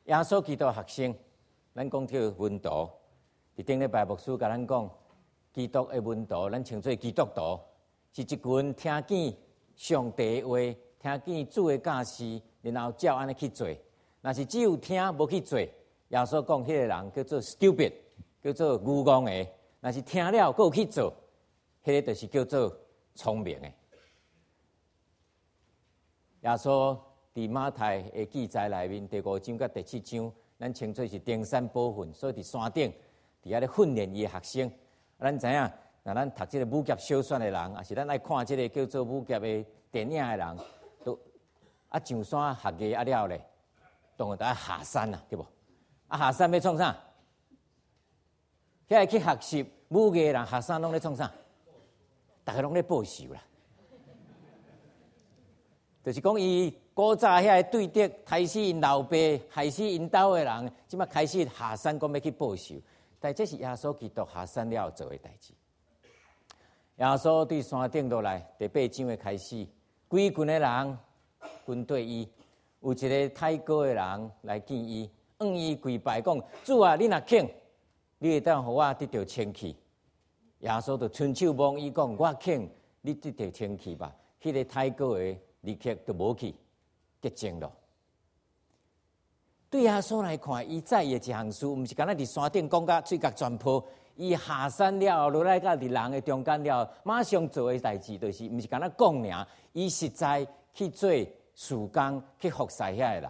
耶稣基督学生，咱讲叫门徒。伫顶礼拜牧师甲咱讲，基督的门徒，咱称作基督徒，是一群听见上帝的话，听见主的教示，然后照安尼去做。若是只有听无去做，耶稣讲迄个人叫做 stupid， 叫做愚戆的；若是听了佫有去做，迄个就是叫做聪明的。耶稣伫马太的记载内面，第5章甲第7章，咱称作是登山宝训，所以伫山顶伫遐咧训练伊的学生。咱知影，若咱读即个武侠小说的人，也是咱爱看即个叫做武侠的电影的人，都上山学艺了咧，当然得下山啊，对无？下山要创啥？遐去学习武艺的人下山拢咧创啥？逐个拢咧报仇啦。就是讲，伊古早遐个对敌，害死因老爸，害死因兜的人，即摆开始下山，讲要去报仇。但这是耶稣基督下山了做的代志。耶稣对山顶落来，第8章的开始，几群的人跟对伊，有一个太高的人来见伊，向伊跪拜讲：主啊，你若肯，你会当互我得到清气。耶稣就伸手望伊讲：我肯，你得到清气吧。迄个太高的立刻就无去，结晶了。对耶稣来看，伊在意的一项事，毋是干那伫山顶讲甲嘴角全破。伊下山了后，落来到伫人的中间了后，马上做的代志，就是毋是干那讲尔，伊实在去做事工，去服侍遐的人。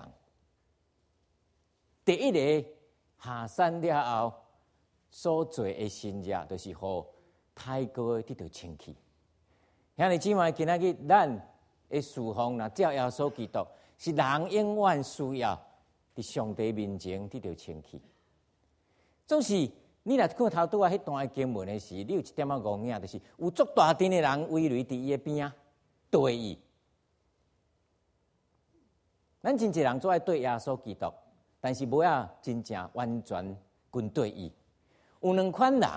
第一个下山了后所做的新业，就是互太高的得到清气。兄弟姊妹，今仔日咱的侍奉，若照耶稣基督，是人永远需要伫上帝面前得到清气。总是你若看头拄啊迄段经文的时，你有一点误影，就是有足大阵的人围围伫伊的边啊，对伊。咱真侪人做爱对耶稣基督，但是无啊真正完全跟对伊。有两款人，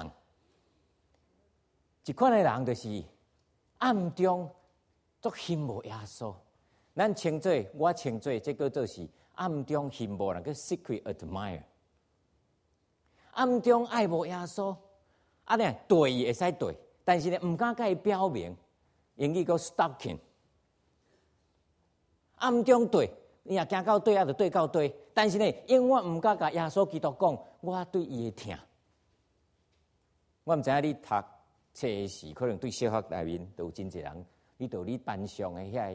一款的人就是暗中足羡慕耶稣，咱称作我称作这个做是暗中羡慕人，叫 secret admire。暗中爱慕耶稣，对伊会使对，但是呢，唔敢甲伊表明，英语叫 stalking。暗中对，你若行到对就对到对，但是呢，永远唔敢甲耶稣基督讲，我对伊的疼。我毋知影你读册的时，可能对小学内面都有真侪人，你到你班上的遐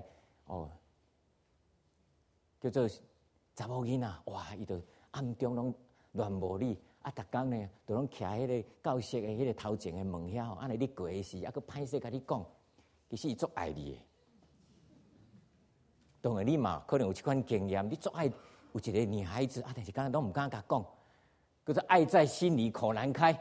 叫做查某囡仔，哇，伊就暗中拢乱无你。逐工呢，都拢徛迄个教室的迄个头前的门遐，安尼你过的时，佫歹势甲你讲，其实伊足爱你的。当然你嘛可能有这款经验，你足爱有一个女孩子，但是敢拢唔敢甲讲，叫做爱在心里口难开。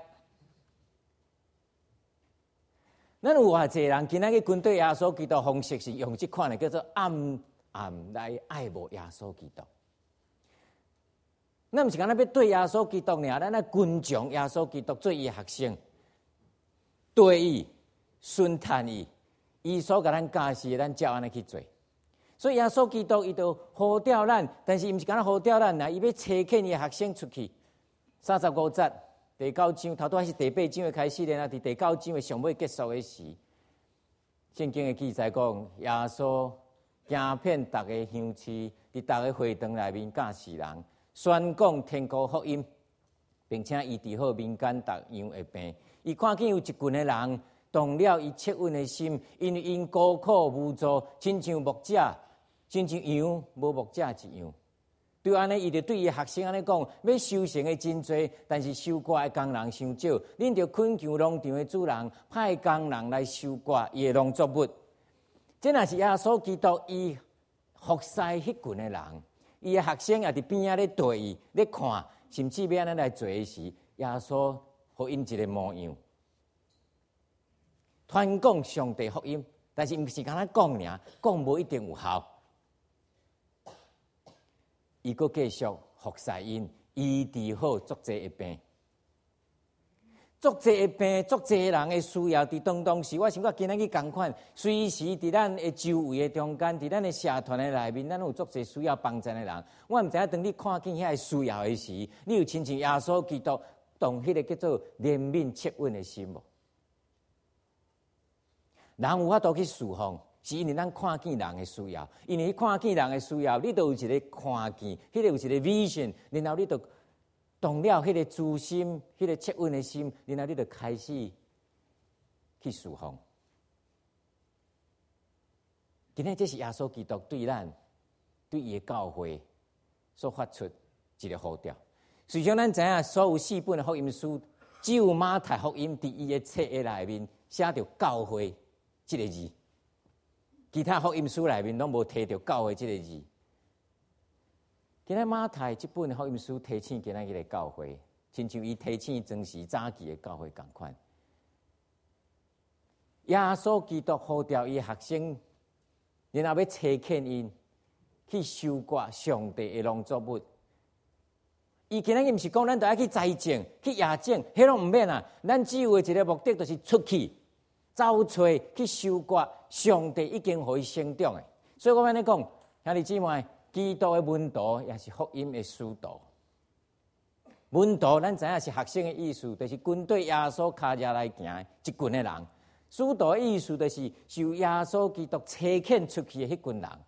咱有偌济人，今仔日跟对耶稣基督方式是用这款的，叫做暗来爱慕耶稣基督。咱毋是干那要对耶稣基督尔，咱来尊重耶稣基督做伊的学生，对伊、顺探伊，伊所甲咱教示，咱照安尼去做。所以耶稣基督伊就呼召咱，但是毋是干那呼召咱啦，伊要找肯伊的学生出去。35节第9章，头拄还是第8章的开始咧，伫第9章的上尾结束的时，圣经的记载讲，耶稣行遍逐个乡市，伫逐个会堂内面教示人。宣讲天国福音，并且医治好民间各样的病。伊看见有一群的人动了伊切稳的心，因为因孤苦无助，亲像牧者，亲像羊无牧者一样。对安尼，伊就对伊学生安尼讲：要修行的真多，但是收割的工人伤少。恁着恳求农场的主人派工人来收割伊的农作物。这若是耶稣基督伊服侍迄群的人。伊的学生也伫边仔咧对伊咧看，甚至要安尼来做的时，耶稣互因一个模样，传讲上帝福音，但是毋是干那讲尔，讲无一定有效。伊佫继续服侍因，医治好足济的病。 足侪病，足侪人的需要，伫当时，我想讲今仔日共款，随时伫咱的周围的中间，伫咱的社团的内面，咱有足侪需要帮助的人。我毋知影，当你看见遐需要的时，你有亲像耶稣基督动迄个叫做怜悯切允的心无？人有法度去侍奉，是因为咱看见人的需要，因为看见人的需要，你都有一个看见，迄个有一个 vision， 然后你就动了迄个自心，迄个切允的心，然后你就开始去侍奉。今天这是耶稣基督对咱、对伊的教会所发出一个呼召。虽然咱知影所有4本的福音书，只有马太福音伫伊的册的内面写着教会这个字，其他福音书内面拢无提到教会这个字。今仔马太这本福音书提醒今仔日的教会，亲像伊提醒当时早期的教会同款。耶稣基督呼召伊学生，然后要查劝因去收割上帝的农作物。伊今仔日毋是讲咱都要去栽种、去野种，迄拢毋免啊。咱只有的一个目的，就是出去走找去收割上帝已经互伊成长的。所以我安尼讲，兄弟姊妹。基督的门徒也是福音的使徒。门徒，咱知影是学生的意思，就是跟对耶稣脚下来行一群的人。使徒的意思，就是受耶稣基督差遣出去的迄群人。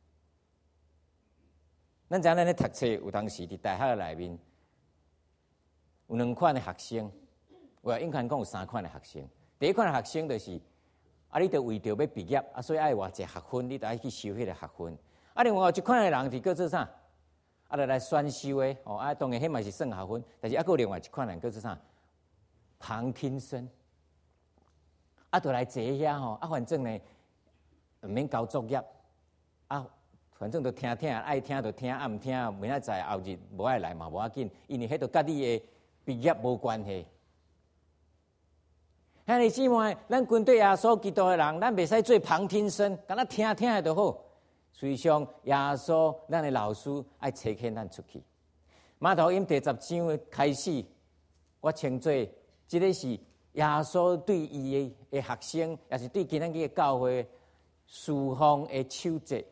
咱知影咱咧读册，有当时伫大学内面有2款的学生，应该讲有3款的学生。第一款的学生就是，你着为着要毕业，所以爱偌济学分，你着爱去修迄个学分。另外有一款的人是叫做啥？就来选修的当然迄嘛是算学分，但是还有另外一款人叫做啥？旁听生。就来坐遐反正呢，毋免交作业，反正就听听，爱听就听，毋听明仔载后日无爱来嘛，无要紧，因为迄都甲你的毕业无关系。兄弟姊妹，咱跟对耶稣基督的人，咱袂使做旁听生，敢若听听的就好。随上耶稣，咱的老师爱差遣咱出去。马太福音第10章的开始，我称作这个是耶稣对伊的学生，也是对今仔日的教会侍奉的守则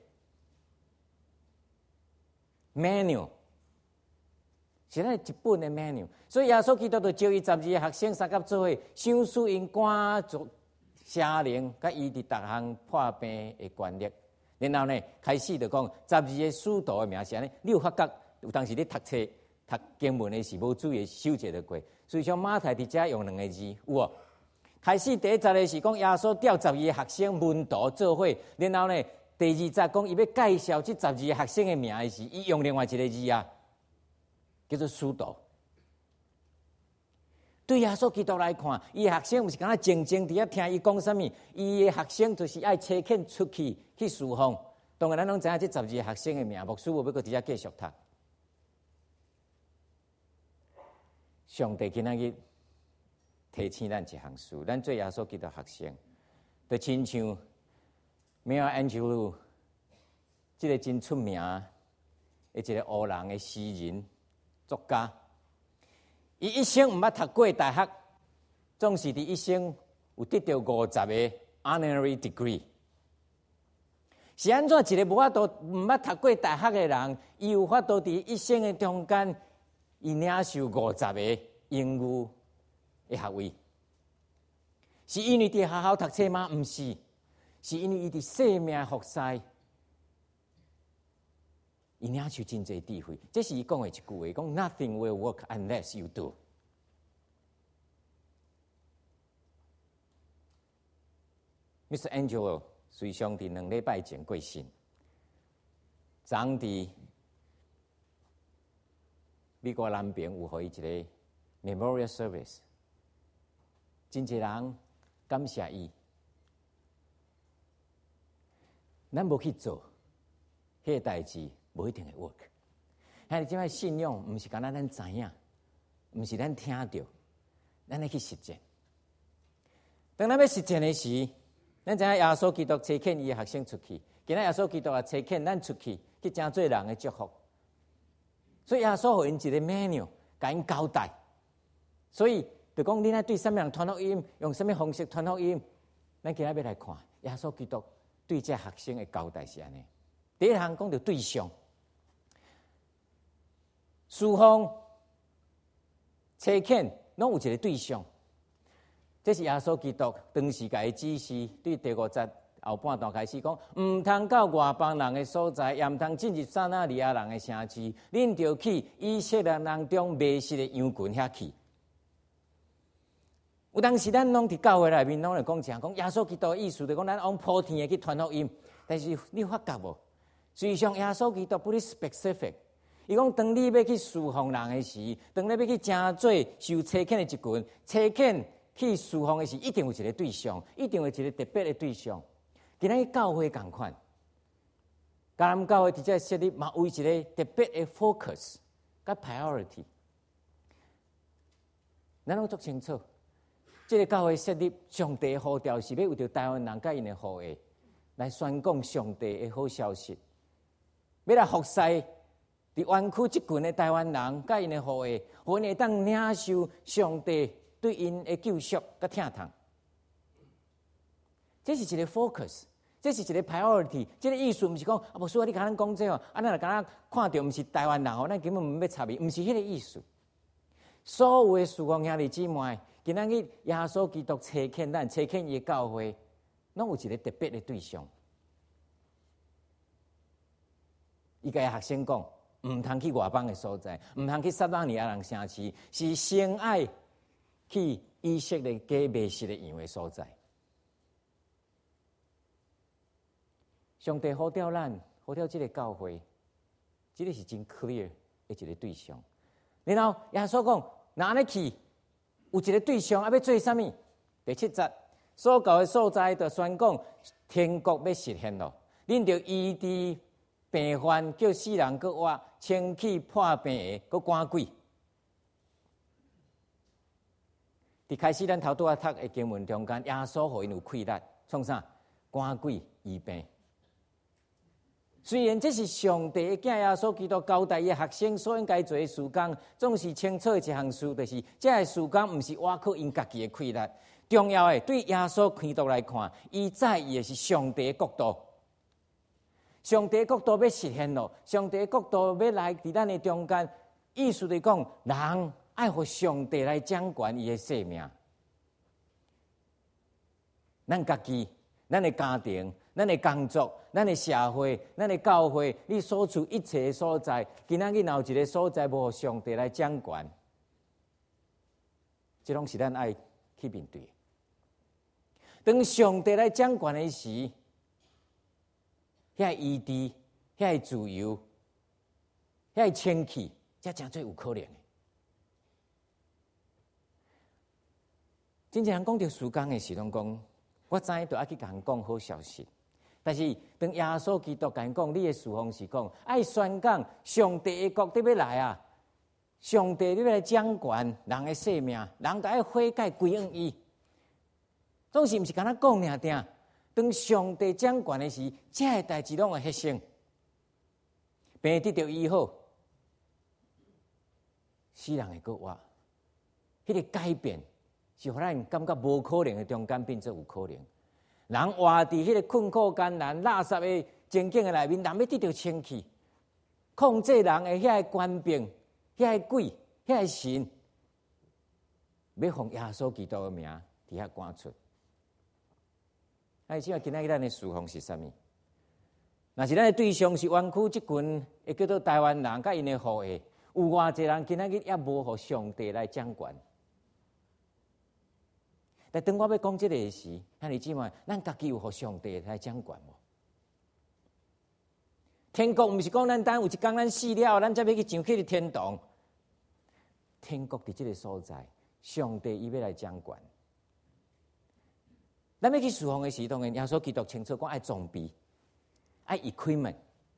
menu， 是咱一本的 menu。所以耶稣基督就召伊12个学生三甲做伙，想使因赶逐邪灵，甲医治逐项破病的权力。然后呢，开始就讲12个使徒的名是安尼。你有发觉？有当时你读册、读经文的时，无注意手节就过。所以像马太伫遮用2个字，有无？开始第一节的是讲耶稣调12个学生门徒做伙，然后呢，第2节讲伊要介绍这12个学生的名的时，伊用另外一个字啊，叫做使徒。对耶稣基督来看，伊的学生毋是敢若静静伫遐听伊讲啥物，伊的学生就是爱差遣出去侍奉。当然，咱拢知影这12个学生的名，牧师无要搁伫遐继续读。上帝今仔日提醒咱一项事，咱做耶稣基督学生，就亲像Michelangelo 这个真出名的一个黑人的诗人作家。伊一生毋捌读过大学，总是伫一生有得到50个 honorary degree。是安怎一个无法度毋捌读过大学的人，伊有法度伫一生的中间，伊领受50个英语的学位？是因为伫学校读册吗？毋是，是因为伊伫生命服侍，伊领受真侪智慧。这是伊讲的一句话，讲 Nothing will work unless you do。Michelangelo 随上伫2礼拜前过身，昨伫美国南边有互伊一个 memorial service， 真侪人感谢伊。咱无去做迄个代志，无一定会 work。兄弟姊妹，信仰毋是干咱知影，毋是咱听到，咱要去实践。当咱要实践的时，咱知影耶稣基督差遣伊的学生出去，今仔耶稣基督也差遣咱出去，去成做人的祝福。所以耶稣互因一个 menu， 甲因交代。所以就讲你那对什么人传福音，用什么方式传福音，咱今仔要来看耶稣基督对这学生的交代是安尼。第一项讲到对象，书方、册遣拢有一个对象，这是耶稣基督当时甲伊指示，对第5节后半段开始讲，唔通到外邦人的所在，也唔通进入撒那利亚人的城市，恁着去以色列人中迷失的羊群遐去。有当时咱拢伫教会内面拢会讲讲耶稣基督的意思，就讲咱往普天的去传福音。但是你发觉无？实际上耶稣基督不是 specific。伊讲当你要去侍奉人的时，当你要去正做受册遣的一群，册遣去侍奉的时，一定有一个对象，一定有一个特别的对象。今日教会共款，迦南教会伫这设立嘛，为一个特别的 focus 甲 priority。咱拢足清楚。这个教会设立上帝的呼召，是要为着台湾人甲因的后裔来宣讲上帝的好消息，要来服侍伫湾区即群的台湾人甲因的后裔，互因会当领受上帝对因的救赎甲疼痛。这是一个 focus， 这是一个 priority。这个意思毋是讲啊，无需要你甲咱讲这哦，咱若敢若看到毋是台湾人哦，咱根本毋要插伊，毋是迄个意思。所有的事工兄弟姊妹。今仔日耶稣基督册遣咱，册遣伊的教会，拢有一个特别的对象。伊甲学生讲，毋通去外邦的所在，毋通去撒玛利亚人城市，是先爱去以色列假迷失的羊的所在。上帝呼召咱，呼召这个教会，这个是真 clear 的一个对象。然后耶稣讲，若安尼去。有一个对象要做啥物？第7节，所到的所在，就宣讲天国要实现咯。恁着医治病患，叫死人搁活，清气破病的，搁赶鬼。伫开始咱头拄读的经文中间，耶稣互因有气力，创啥？赶鬼医病。虽然这是上帝的囝耶稣基督交代伊学生所应该做的事工，总是清楚的一项事，就是这个事工毋是挖靠因家己的气力。重要的对耶稣基督来看，伊在意的是上帝的国度。上帝的国度要实现咯，上帝的国度要来伫咱的中间。意思就是讲，人爱互上帝来掌管伊的生命。咱家己、咱的家庭。咱的工作、咱的社会、咱的教会，你所处一切的所在，今仔日有一个所在无上帝来掌管，这拢是咱爱去面对的。当上帝来掌管的时，遐医治、遐自由、遐清气，这真最有可能的。真正人讲到事工的时，拢讲，我知就爱去甲人讲好消息。但是，当耶稣基督甲因讲，你的事奉是讲爱宣讲上帝的国得要来啊！上帝你要来掌管人的生命，人就爱悔改归向伊。总是毋是敢若讲尔定？当上帝掌管的时，这个代志拢会发生。病得到医好，死人会搁活，迄个改变是互咱感觉无可能的中间变做有可能。人活伫迄个困苦艰难、垃圾的情景的内面，人要得到清气，控制人的遐个官兵、遐个鬼、遐个神，要奉耶稣基督的名伫遐赶出。哎，即个今仔日咱的事奉是啥物？若是咱的对象是湾区即群会叫做台湾人，甲因的后裔，有偌济人今仔日也无互上帝来掌管。但当我要讲这个时，兄弟姊妹，咱家己有互上帝来掌管无？天国毋是讲咱等有一天咱死了，咱才要去上去天堂。天国伫这个所在，上帝伊要来掌管。咱要去侍奉的时，当然耶稣基督清楚讲爱装备，爱 equipment。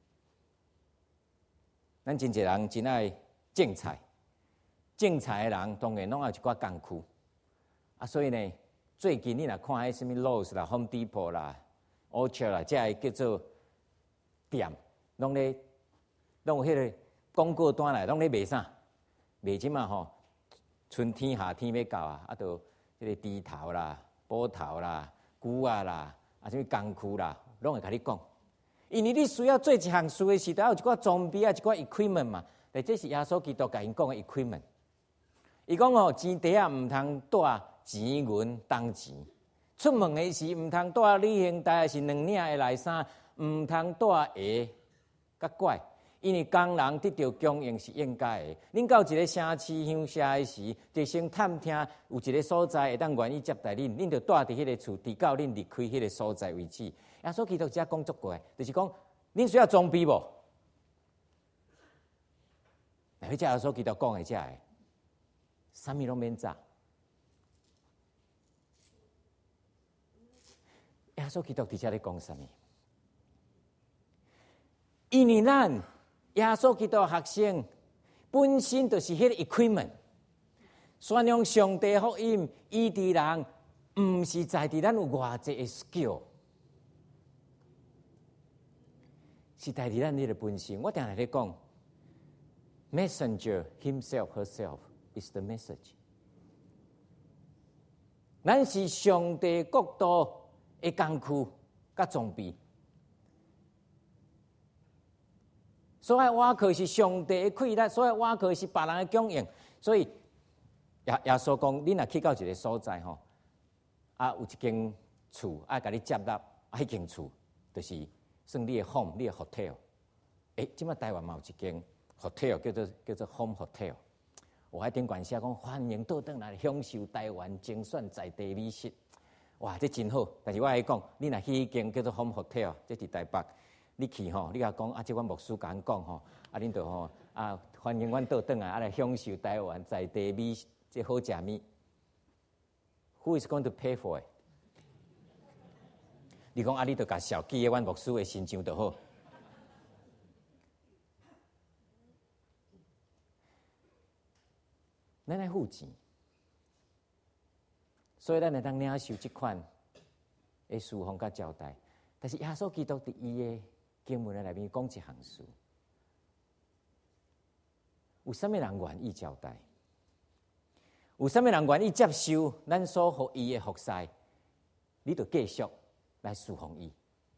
咱真侪人真爱种菜，种菜的人当然拢有一寡工具啊，所以呢。最近你若看迄什么 Lowe's 啦、Home Depot 啦、Orchard 啦，这个叫做店，拢有迄个广告单来，拢咧卖啥？卖即嘛吼， 春天夏天要到啊，啊，就这个猪头啦、捕头啦、牛啊啦，啊，什么工具啦，拢会甲你讲。因为你需要做一项事的时，都有一寡装备啊，一寡 equipment 嘛。但这是耶稣基督甲因讲的 equipment。伊讲哦，钱袋啊，唔通带钱银当钱。出门的时，唔通带旅行袋，是2领的内衫，唔通带鞋甲拐。因为工人得到供应是应该的。恁到一个城市乡下的时，就先探听有一个所在会当愿意接待恁，恁就住伫迄个厝，直到恁离开迄个所在为止。耶稣基督只工作过，就是讲恁需要装备无？那迄只耶稣基督讲的只个，啥物拢免找。耶稣基督伫遮咧讲啥物？因为咱耶稣基督学生本身就是迄个 equipment， 宣扬上帝福音，医治人，毋是在伫咱有偌济的 skill， 是在伫咱迄个本身。我定来咧讲 ，messenger himself herself is the message。咱是上帝国度的工具甲装备。所有瓦壳是上帝的馈赠，所有瓦壳是别人的供应。所以耶稣讲，你若去到一个所在吼，啊有一间厝爱甲你接纳，啊迄间厝就是算你的 home， 你的 hotel。即摆台湾嘛有一间 hotel 叫做 home hotel。我喺顶管写讲欢迎倒转来享受台湾精选在地美食。哇，这真好！但是我爱讲，你若去迄间叫做 home hotel， 这伫台北。你去吼，你甲讲啊，即阮牧师甲阮讲吼，啊，恁着吼啊，欢迎阮倒转来，啊来享受台湾在地美即好食物。Who is going to pay for it？ 你讲啊，你着甲小记阮牧师的形象就好。咱来付钱，所以咱会当领受即款的事奉甲交代。但是耶稣基督伫伊的经文内面讲一项事，有啥物人愿意交代？有啥物人愿意接受咱所互伊的服侍？你就继续来侍奉伊。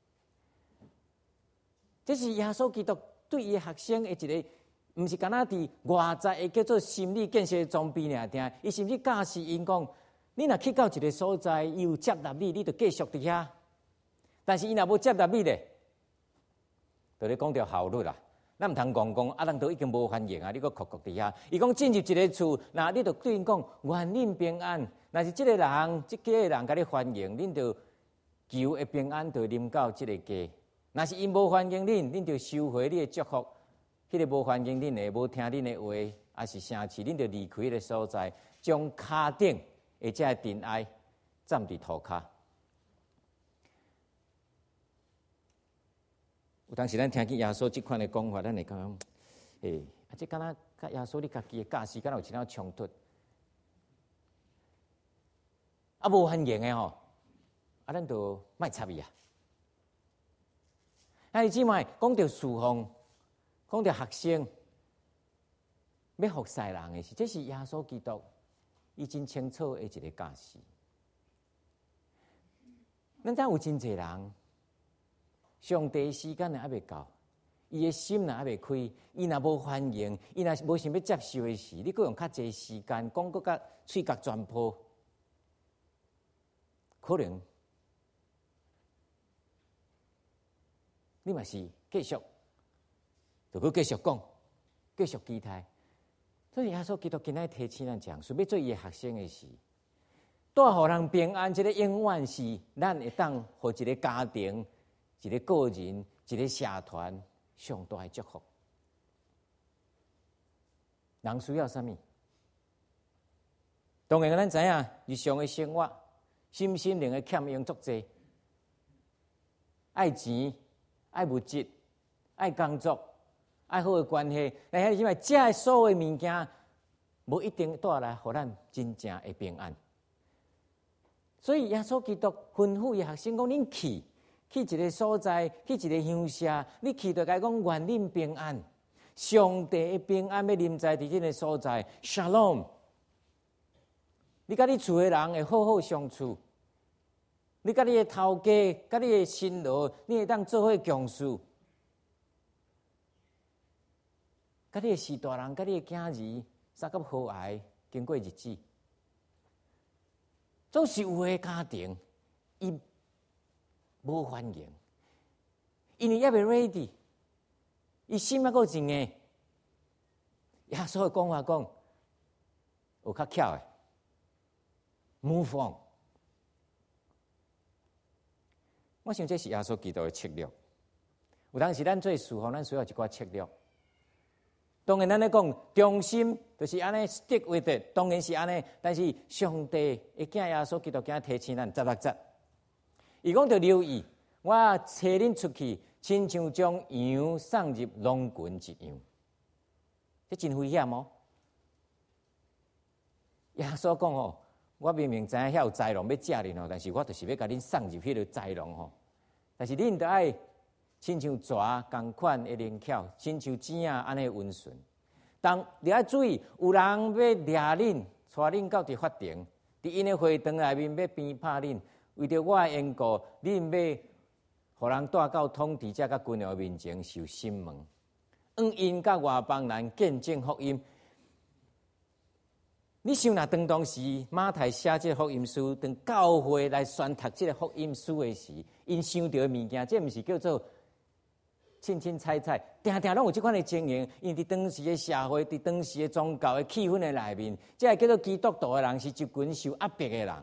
这是耶稣基督对伊的学生的一个，毋是干那伫外在的叫做心理建设的装备尔定，伊甚至教示因讲，你若去到一个所在，伊有接纳你，你就继续伫遐。但是伊若无接纳你咧，就咧讲着效率啦，咱毋通讲啊，人都已经无欢迎啊，你搁哭伫遐。伊讲进入一个厝，那你就对因讲，愿恁平安。若是即个人、即个人甲你欢迎，恁就求的平安，就临到即个家。若是因无欢迎恁，恁就收回你的祝福。迄个无欢迎恁的、无听恁的话，也是生气，恁就离开迄个所在，将骹顶或者尘埃站伫涂骹。有当时咱听见耶稣即款的讲法，咱会讲，这敢若甲耶稣你家己的教示，敢若有一点冲突。啊，无欢迎的吼，啊，咱就莫插伊啊。兄弟姊妹，讲到侍奉，讲到学生，要服侍人的是，这是耶稣基督伊真清楚的一个教示。咱知有真侪人。上帝时间也还未到，伊的心也还未开，伊若无欢迎，伊若无想要接受的时，你搁用较济时间，讲搁甲喙角全破，可能你嘛是继续，就搁继续讲，继续期待。所以耶稣基督今仔提醒咱讲，想要做伊的学生的时，带互人平安，这个永远是咱会当互一个家庭。一个个人、一个社团上大的祝福。人需要什么？当然，咱知影日常的生活，心灵的欠用足济，爱钱、爱物质、爱工作、爱好的关系，但是因为这所有的物件，无一定带来互咱真正的平安。所以耶稣基督吩咐伊学生讲：恁去一个所在，去一个乡下，你去就该讲愿恁平安，上帝的平安要临在伫这个所在 ，Shalom， 你甲你厝的人会好好相处，你甲你的头家、甲你的新郎，你会当做伙共事，甲你的士大人、甲你的囝儿，三个和谐经过日子。总是有的家庭，伊无欢迎，因为还未 ready， 伊心还够真硬。耶稣讲话讲，有较巧的 ，move on。我想这是耶稣基督的策略。有当时咱做事吼，咱需要一寡策略。当然，咱咧讲忠心，就是安尼 stick with it， 当然是安尼。但是上帝会惊耶稣基督惊提醒咱16节，伊讲着留意，我找恁出去，亲像将羊送入狼群一样，这真危险哦。耶稣讲吼，我明明知影遐有豺狼要食恁哦，但是我就是要甲恁送入迄个豺狼吼。但是恁得爱亲像蛇共款的灵巧，亲像井仔安尼温顺。当你要注意，有人要掠恁，带恁到伫法庭，伫因的会堂内面要鞭拍恁，为着我的缘故，恁要互人带到统治者甲君王面前受审问，因甲外邦人见证福音。你想若当时马太写这个福音书，当教会来宣读这个福音书的时，因想到的物件，这毋是叫做凊凊彩彩，定定拢有这款的情形。因伫当时的社会，伫当时的宗教的气氛的内面，这叫做基督徒的人是一群受压迫的人，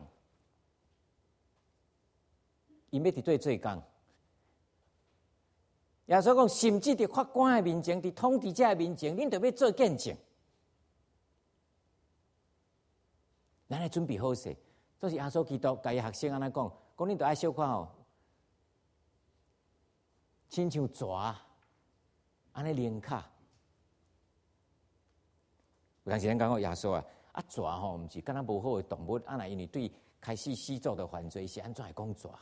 因要伫做工。耶稣讲，甚至伫法官的面前，伫统治者的面前，恁就要做见证。咱来准备好势，就是耶稣基督甲伊学生安尼讲，讲恁着爱小看吼，亲像蛇安尼灵巧。有当时咱讲耶稣啊，蛇吼毋是敢若无好的动物，若因为对开始始作的犯罪是安怎会讲蛇？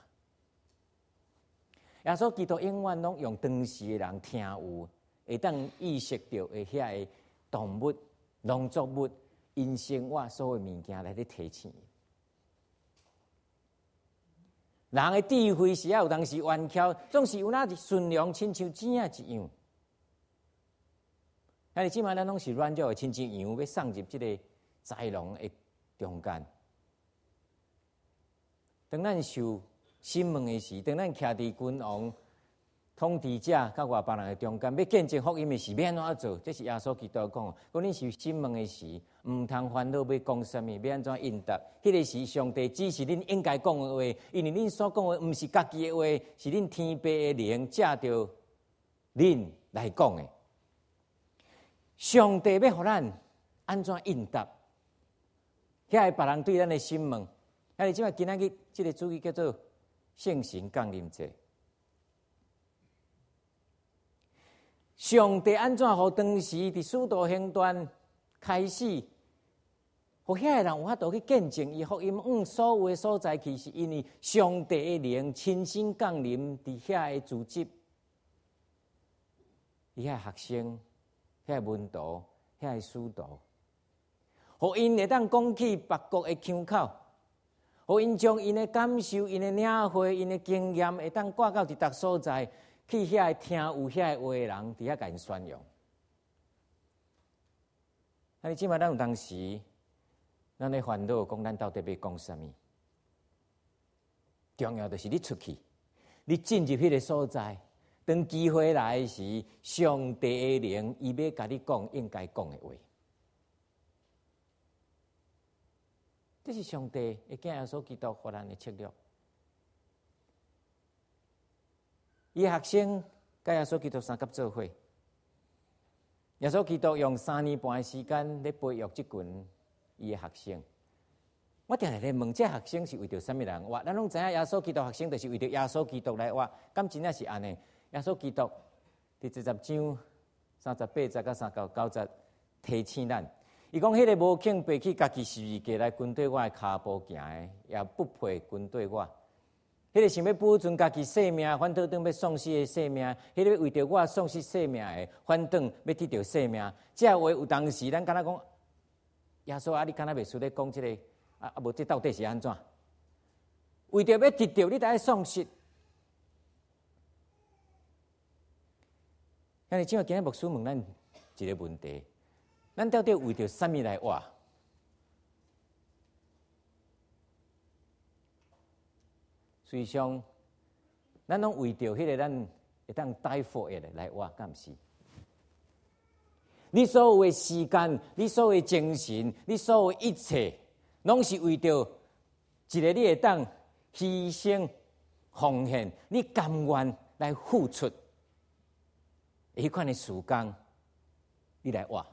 耶稣基督永远拢用当时的人听有，会当意识到的遐个动物、农作物。因生活所有物件来咧提醒，人的智慧是要有当时圆巧，总是有那顺良，亲像井仔一样。但是即摆咱拢是软弱的，亲像羊要送入这个豺狼的中间。当咱受审问的时，当咱徛伫君王、统治者甲外邦人的中间，要见证福音的时，要安怎做？这是耶稣基督讲。讲恁受审问的时，毋通烦恼要讲什么，要安怎应答？迄个时，上帝指示恁应该讲的话，因为恁所讲的毋是家己的话，是恁天父的灵借着恁来讲的。上帝要互咱安怎应答？遐个别人对咱的审问，遐个即摆今仔日即个主义叫做圣神降临节。上帝安怎互当时伫使徒行传开始，互遐个人有法度去见证伊福音所有的所在去，是因为上帝的灵亲身降临伫遐个组织，遐个学生、遐个门徒、遐个使徒，互因会当讲起别国的腔口，互因将因的感受、因的领会、因的经验，会当挂到伫逐所在。去遐个听有遐个话的人，伫遐甲因宣扬。你即摆咱有当时，咱咧烦恼讲咱到底要讲啥物？重要就是你出去，你进入迄个所在，当机会来的时，上帝的灵伊要甲你讲应该讲的话。这是上帝会惊耶稣基督互咱的策略。伊学生甲耶稣基督三甲做伙，耶稣基督用3年半的时间咧培育即群伊的学生。我定定咧问，这学生是为着什么人活？咱拢知影耶稣基督学生就是为着耶稣基督来活，敢真正是安尼？耶稣基督第10章38节到39节提醒咱，伊讲：迄个无肯背起家己十字架来跟对我的骹步行的，也不配跟对我。迄个想要保存家己性命，反倒当要丧失的性命；迄个为着我丧失性命的，反倒要得到性命。这话有当时咱敢若讲，耶稣啊，你敢若袂输咧讲即个无这到底是安怎？为着要得到，你得爱丧失。今日牧师问咱一个问题：咱到底为着什么来活？实际上，咱拢为着迄个咱会当带福的来活，敢毋是？你所有的时间，你所有的精神，你所有的一切，拢是为着一个你会当牺牲、奉献，你甘愿来付出。迄款的时间，你来活，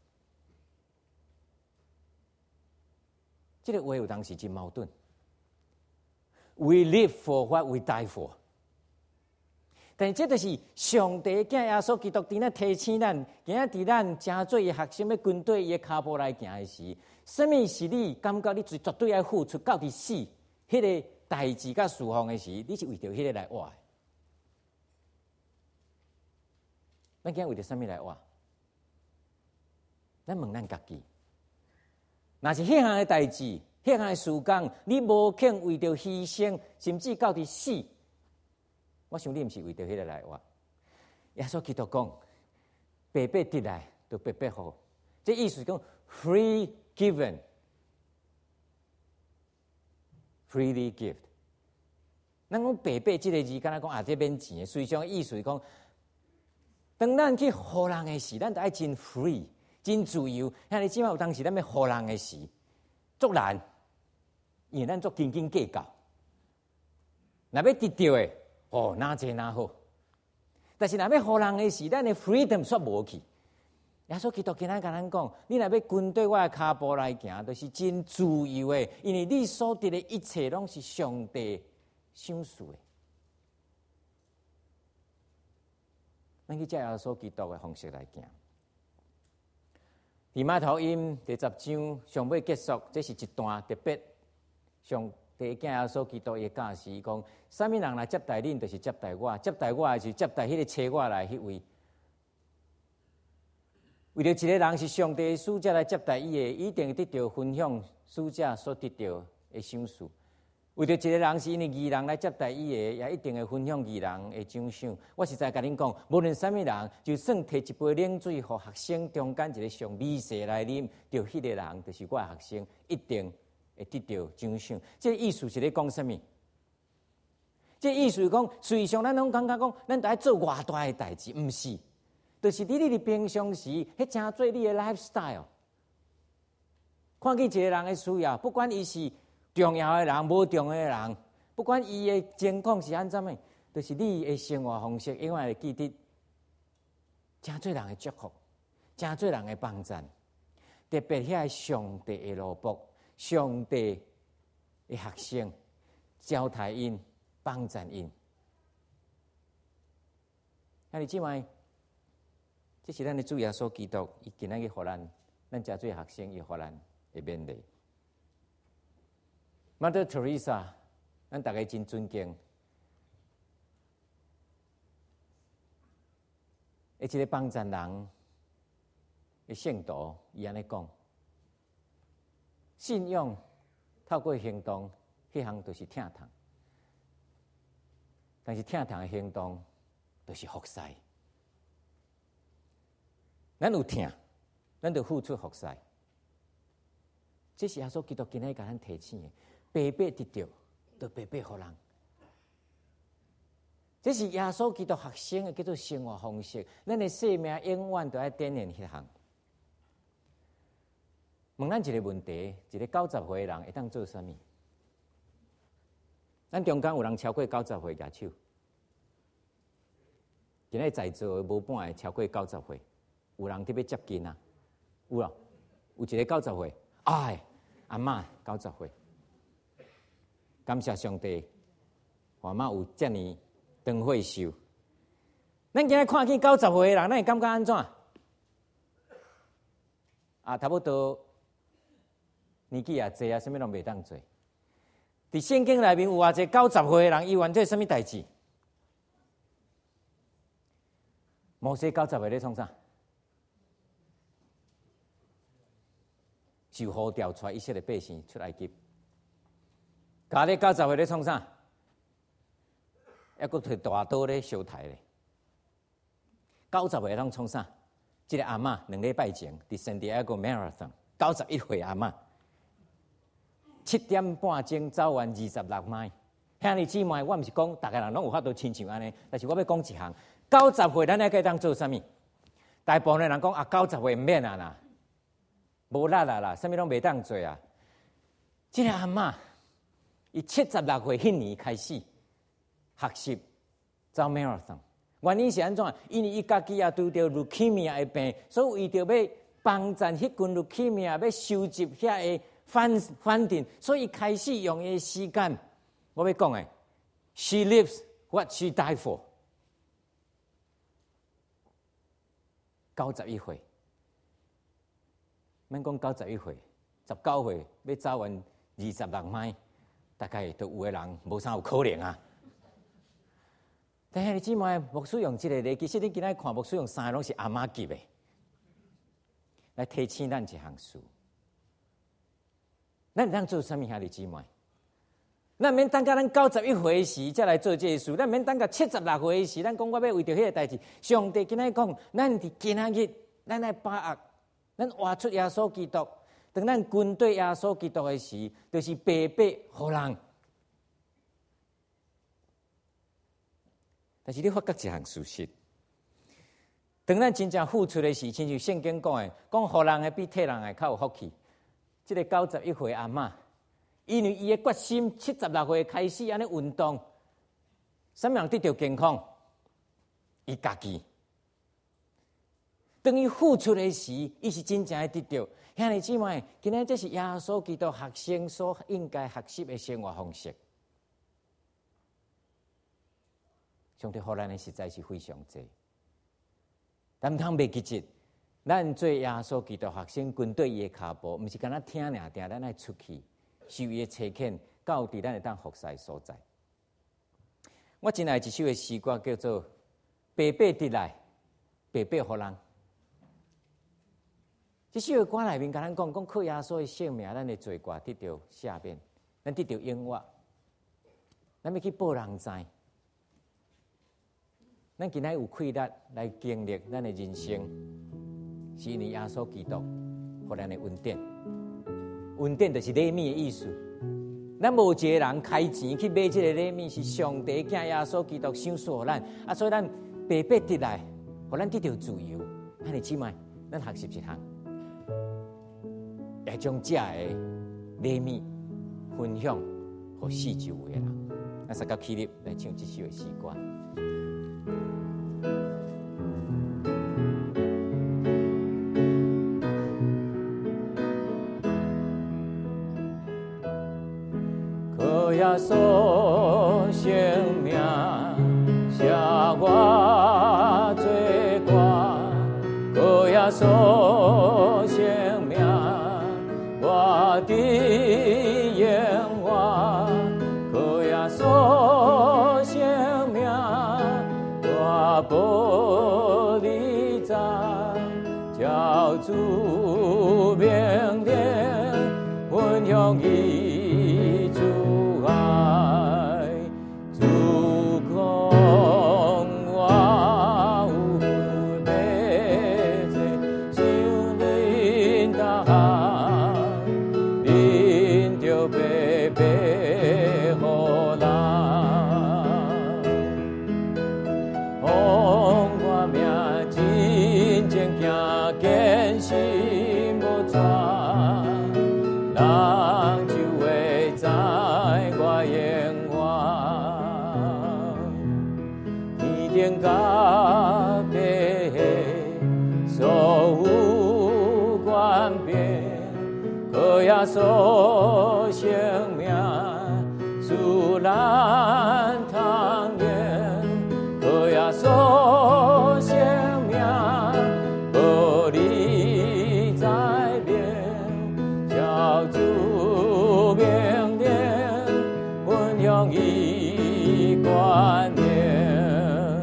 这个话有当时真矛盾。We live for what we die for。但这就是上帝囝耶稣基督伫咱提醒咱，今仔伫咱真做伊学生要跟对伊的脚步来行的时，什么是你感觉你绝对要付出到底死？迄个代志甲事奉的时，你是为着迄个来活的。咱今日为着什么来活？咱问咱家己，若是迄项的代志、迄项的事工，你无肯为着牺牲，甚至到底死，我想你毋是为着迄个来活。耶稣基督讲，白白得来，就白白好。这意思是讲 free given，freely give。咱讲白白这个字，敢若讲这免钱的，实际上意思是讲。当咱去互人的时，咱就爱真 free、真自由。像你即摆有当时咱要互人的时，足难，因为咱足斤斤计较。若要得到的，哦，哪济哪好。但是若要互人的时，咱的 freedom 煞无去。耶稣基督今仔甲咱讲，你若要跟对我的脚步来行，就是真自由的，因为你所得的一切拢是上帝赏赐的。咱去照耶稣基督的方式来行。伫马太福音第10章上尾结束，这是一段特别上帝囝耶稣基督的教示，讲啥物人来接待恁，就是接待我；接待我，就是接待迄个找我来迄位。为了一个人是上帝的使者来接待伊的，一定会得到分享使者所得到的赏赐。为着一个人是因为义人来接待伊的，也一定会分享义人的奖赏。我实在甲恁讲，无论啥物人，就算摕一杯冷水，互学生中间一个上美色来啉，就迄个人就是我的学生，一定会得到奖赏。这个意思是咧讲啥物？这个意思是讲，实际上咱拢感觉讲，咱得爱做偌大的代志，毋是？就是你平常时，迄真做你的 lifestyle。看见一个人的需要，不管伊是重要的人，无重要的人，不管伊的情况是安怎的，就是你的生活方式，永远会记得真侪人的祝福，真侪人的帮助，特别遐上帝的罗卜，上帝的学生，交代因，帮助因。那你即摆，这是咱的主耶稣基督，伊今仔日互咱真侪学生，伊互咱会勉励。Mother Teresa， 咱大家真尊敬。一个帮助人的圣徒，伊安尼讲：信仰透过行动，迄项就是疼痛；但是疼痛的行动，就是服侍。咱有疼，咱就付出服侍。这是耶稣基督今日甲咱提醒的。白白得到，就白白互人。这是耶稣基督学生的叫做生活方式。咱的生命永远都要展现迄项。问咱一个问题：一个90岁的人会当做啥物？咱中间有人超过90岁举手。今日在座的无半个超过90岁，有人特别接近啊？有啊，有一个90岁，阿嬷90岁。感谢上帝，我妈有遮尔长岁寿。咱今日看见90岁的人，咱会感觉安怎？差不多年纪也济啊，啥物拢袂当做。伫圣经内面有偌济90岁的人，伊完做啥物代志？摩西90岁咧创啥？ 就呼调出以色列百姓出埃及。家咧90岁咧创啥？还佫摕大刀咧烧台咧。90岁当创啥？即个阿嬷2礼拜前伫圣地亚哥 marathon， 91岁阿嬷7点半钟走完26迈。兄弟姊妹，我毋是讲大家人拢有法度亲像安尼，但是我要讲一项：90岁咱还可以当做啥物？大部分人讲啊，90岁毋免啊啦，无力啦，啥物拢袂当做啊。即个阿嬷，伊76岁迄年开始学习走 marathon， 原因是安怎？因为伊家己也拄着 leukemia 的病，所以为着要帮助迄群 leukemia 要收集遐个反定，所以开始用伊时间。我要讲诶 ，She lives what she died for。91岁，免讲91岁，19岁要走完26迈，大概都有个人无啥有可能啊。但是你姊妹，牧师用这个例，其实你今仔看牧师用3个拢是阿嬷级的，来提醒咱一项事。咱当做啥物兄弟姊妹？咱免等到咱91岁时才来做这个事，咱免等到76岁时，咱讲我要为着迄个代志。上帝今仔讲，咱伫今仔日，咱来把握，咱活出耶稣基督。当咱军队耶稣基督的时，就是白白互人。但是你发觉一项事实，当咱真正付出的时，亲像圣经讲的，讲互人的比替人的较有福气。这个91岁阿嬷。因为伊的决心，76岁开始安尼运动，什么人得到健康？伊家己。当伊付出的时，伊是真正会得到。兄弟姊妹，今仔这是耶稣基督学生所应该学习的生活方式。上帝予咱的实在是非常多，但毋通袂记住，咱做耶稣基督学生，跟对伊的脚步，毋是干那听尔定，咱爱出去。受伊的差遣，到伫咱会当服侍所在。我真爱一首的诗歌，叫做《白白得来，白白互人》。这首的歌内面，甲咱讲靠耶稣的性命，咱的罪过得到赦免，咱得到永活，咱要去报人知。咱今仔有气力来经历咱的人生，是因为耶稣基督互咱的恩典。恩典就是礼物的意思。咱无一个人开钱去买这个礼物，是上帝囝耶稣基督赏赐予咱，所以咱白白得来，互咱得到自由。兄弟姊妹，咱学习一项，也将这个礼物分享给四周围的人。咱三个起立来唱这首的诗歌。耶稣生命赦我罪过，靠耶稣生命我的永活，靠耶稣生命我保你在，叫主命令分享伊主爱，主公我有白济，想恁大汉，恁着白白互人，枉我命真正行艰辛无转。人就会知我永远，天顶甲地下所有冠冕，靠耶稣生命使咱通言，靠耶稣生命保你在面。叫主命令，分享伊观念。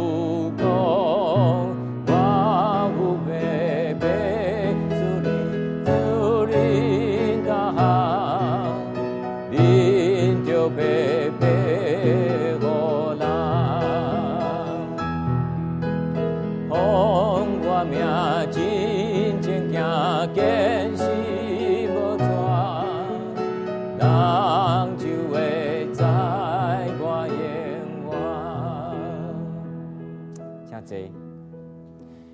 主公我有白白主你真正行见是无错，人就会知我永远。真济。